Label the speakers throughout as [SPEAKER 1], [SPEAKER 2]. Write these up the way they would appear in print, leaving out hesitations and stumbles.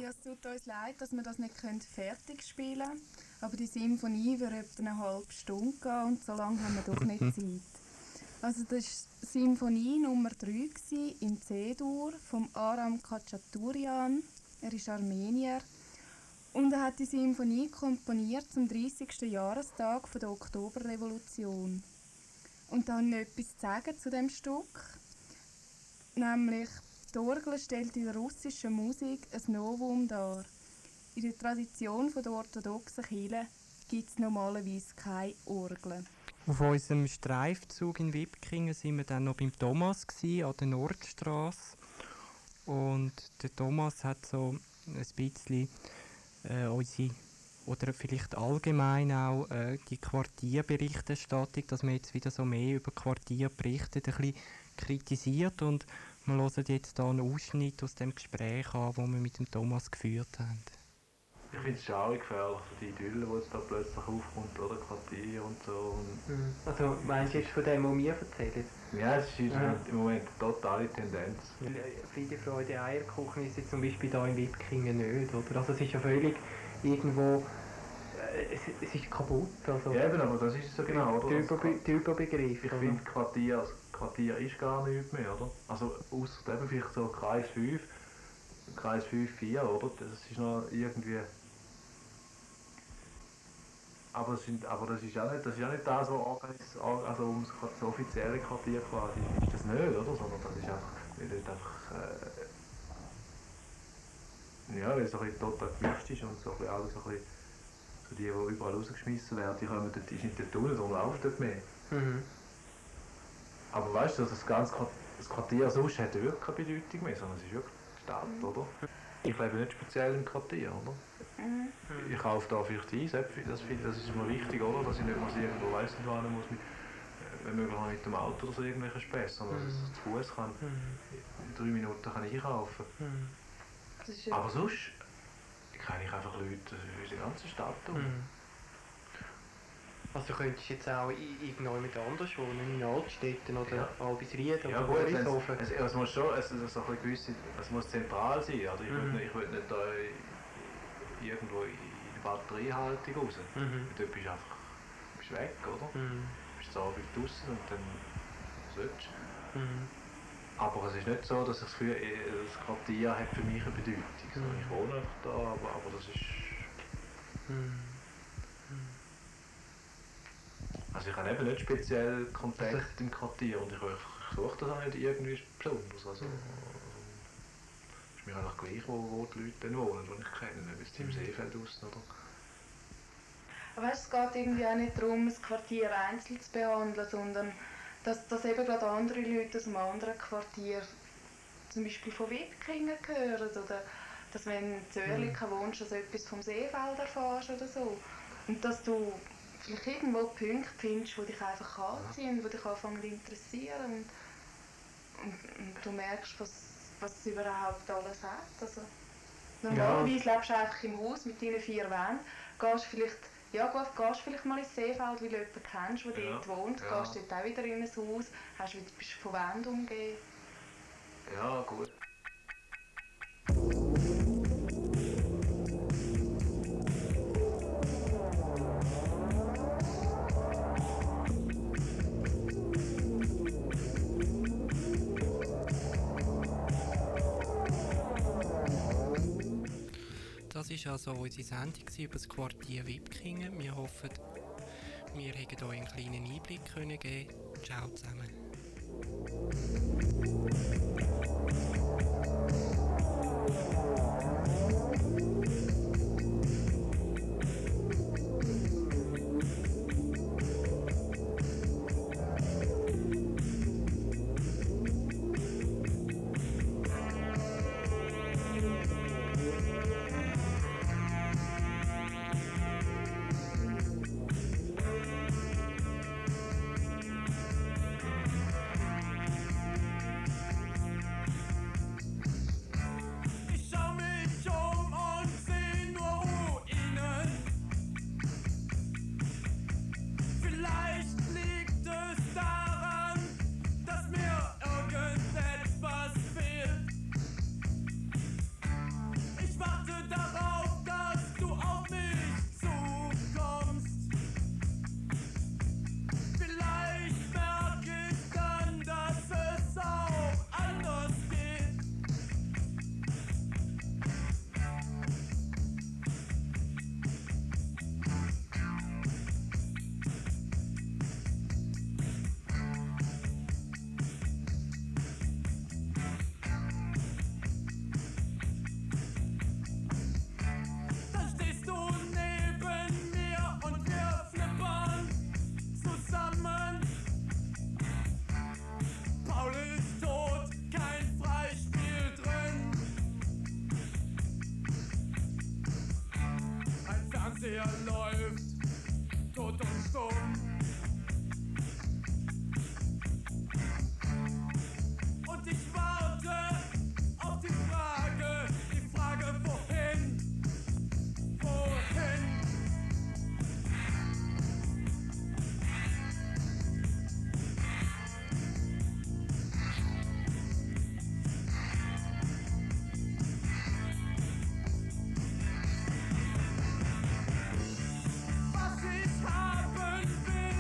[SPEAKER 1] Ja, es tut uns leid, dass wir das nicht fertig spielen können. Aber die Symphonie wird etwa eine halbe Stunde gehen und so lange haben wir doch nicht Zeit. Also das war Symphonie Nummer 3 in C-Dur vom Aram Khachaturian. Er ist Armenier. Und er hat die Symphonie komponiert zum 30. Jahrestag der Oktoberrevolution. Und da habe ich noch etwas zu sagen zu dem Stück. Nämlich, die Orgel stellt in der russischen Musik ein Novum dar. In der Tradition der orthodoxen Kirche gibt es normalerweise keine Orgel.
[SPEAKER 2] Auf unserem Streifzug in Wipkingen waren wir dann noch beim Thomas an der Nordstrasse. Und der Thomas hat so ein bisschen unsere, oder vielleicht allgemein auch die Quartierberichterstattung, dass man jetzt wieder so mehr über Quartier berichtet, ein bisschen kritisiert. Und wir hören jetzt hier einen Ausschnitt aus dem Gespräch an, das wir mit dem Thomas geführt haben.
[SPEAKER 3] Ich finde es schade gefährlich, so die Idylle, die jetzt da plötzlich aufkommt, oder Quartier und so. Und
[SPEAKER 4] also meinst du jetzt von dem, was wir erzählen?
[SPEAKER 3] ja, es ist im Moment eine totale Tendenz.
[SPEAKER 4] Friede, Freude, Eierkuchen ist jetzt zum Beispiel hier in Wipkingen nicht, oder? Also es ist ja völlig irgendwo, es ist kaputt. Also
[SPEAKER 3] ja, eben, aber das ist so genau, oder?
[SPEAKER 4] Der Überbegriff.
[SPEAKER 3] Ich finde, Quartier ist gar nichts mehr, oder? Also ausser eben vielleicht so Kreis 5, 4, oder? Das ist noch irgendwie... Aber das ist ja nicht das, was also das offizielle Quartier quasi ist das nicht, oder? Sondern das ist einfach, weil es so ein bisschen total gemischt ist und so ein bisschen alles so ein bisschen, so die überall rausgeschmissen werden, die kommen dort, ist nicht der Tunnel, darum läuft dort mehr.
[SPEAKER 4] Mhm.
[SPEAKER 3] Aber weißt du, das Quartier sonst hat wirklich keine Bedeutung mehr, sondern es ist wirklich die Stadt, oder? Ich lebe nicht speziell im Quartier, oder? Ich kaufe da vielleicht Einsäpfe, das ist mir wichtig, oder? Dass ich nicht mal irgendwo weiss nicht wohin muss, wenn möglich auch mit dem Auto oder so irgendwelche Späße, sondern dass ich zu Fuß kann, in 3 Minuten kann ich einkaufen. Aber sonst kenne ich einfach Leute in der ganzen Stadt.
[SPEAKER 4] Also du könntest jetzt auch irgendwo mit anders wohnen, in Altstädten oder Albisried oder
[SPEAKER 3] gut,
[SPEAKER 4] Borishofen.
[SPEAKER 3] Es muss schon, es muss zentral sein. Also ich will nicht da irgendwo in die Batteriehaltung raus. Dort bist du einfach weg, oder? Du bist zu Abend draußen und dann sollst du. Aber es ist nicht so, dass das Quartier hat für mich eine Bedeutung. So, ich wohne einfach da, aber das ist... Also ich habe eben nicht speziell Kontakt im Quartier und ich suche das auch nicht irgendwie besonders. Also, ist mir eigentlich gleich, wo die Leute dann wohnen, die ich kenne, ob es im Seefeld aussen oder...
[SPEAKER 1] Aber weißt, es geht irgendwie auch nicht darum, das Quartier einzeln zu behandeln, sondern dass eben gerade andere Leute aus einem anderen Quartier, zum Beispiel von Wipkingen, gehören. Oder dass wenn du in Zürich wohnst, dass du etwas vom Seefeld erfährst oder so. Und dass du vielleicht irgendwo Punkte findest, die dich einfach anziehen, die dich anfangen zu interessieren. Und du merkst, was es überhaupt alles hat. Also, normalerweise lebst du einfach im Haus mit deinen 4 Wänden, gehst vielleicht mal ins Seefeld, weil du jemanden kennst, der dort wohnt, gehst dort auch wieder in ein Haus, bist von Wänden umgeben.
[SPEAKER 3] Ja, gut.
[SPEAKER 2] Das war also unsere Sendung über das Quartier Wipkingen. Wir hoffen, wir haben euch einen kleinen Einblick geben können. Ciao zusammen.
[SPEAKER 5] Ich schau mich er läuft, tot und stumm. Und ich warte auf die Frage wohin, wohin? Was ich haben will,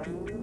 [SPEAKER 1] Fall.